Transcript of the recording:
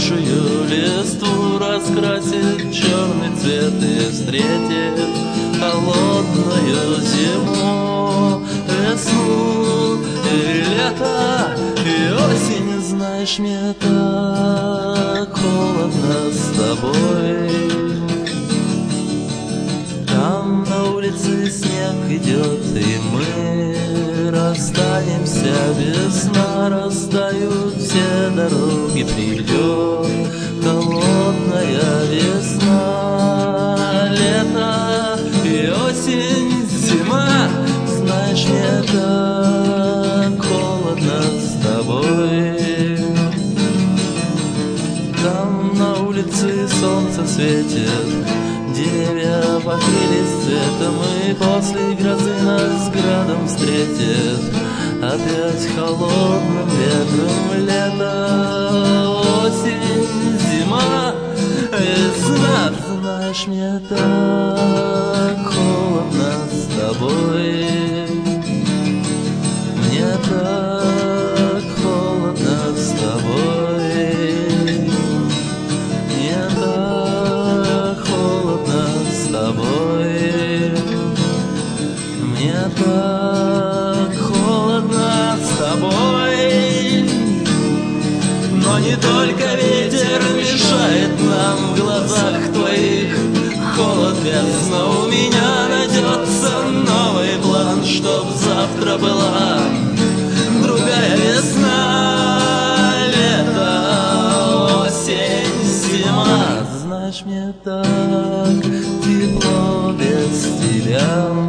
опавшую листву раскрасит черный цвет и встретит холодную зиму, весну и лето, и осень. Знаешь, мне так холодно с тобой. Там на улице снег идет, и мы расстанемся без сна. Растают все дороги, придет холодная весна, лето и осень, зима. Знаешь, мне так холодно с тобой. Там на улице солнце светит, деревья покрылись цветом, и после грозы нас градом встретит опять холодным ветром лето, осень, зима, весна. Знаешь, мне так холодно с тобой. Мне так холодно с тобой. Мне так холодно с тобой. Мне так холодно с тобой. Но не только ветер мешает нам в глазах твоих. Холод бездна, у меня найдется новый план, чтоб завтра была другая весна, лето, осень, зима. Знаешь, мне так тепло без тебя.